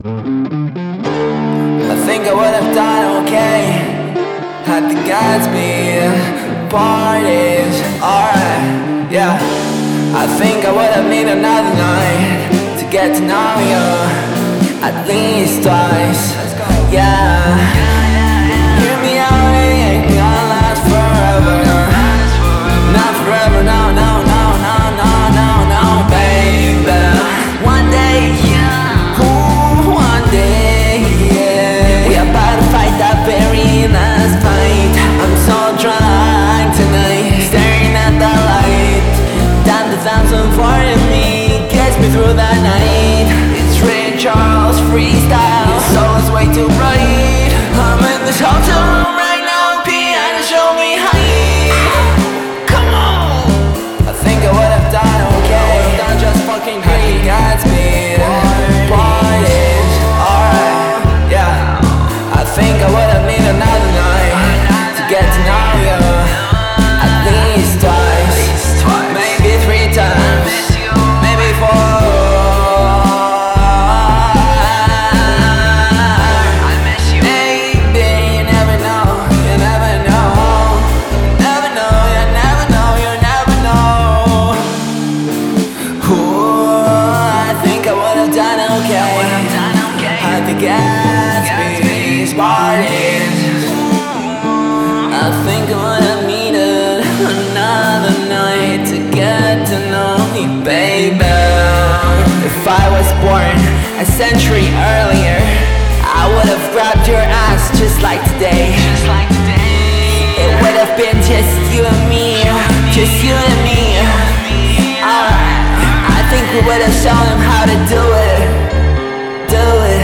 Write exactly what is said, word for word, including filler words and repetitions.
I think I would have done okay had the Gatsby parties. Alright, yeah. I think I would have need another night to get to know you at least twice. Yeah. Hear me out, it ain't gonna last forever. Not forever, no, no, no, no, no, no, no, baby. One day, yeah. Ooh, one day, yeah. We about to fight that very last fight. I'm so drunk tonight, staring at the light. Down the thousand for me, gets me through the night. It's Ray Charles freestyle. Your soul is way too bright. I'm in this hotel room right now, piano show me high. Come on. I think I would have done okay. I would have done just fucking great. Gatsby parties. Alright, yeah. I think I would have need another night to get to know you at least twice, maybe three times, maybe four. Gatsby's parties. I think I would have needed another night to get to know you, baby. If I was born a century earlier, I would have grabbed your ass just like today. It would have been just you and me, just you and me. Alright, I think we would have shown him how to do it, do it.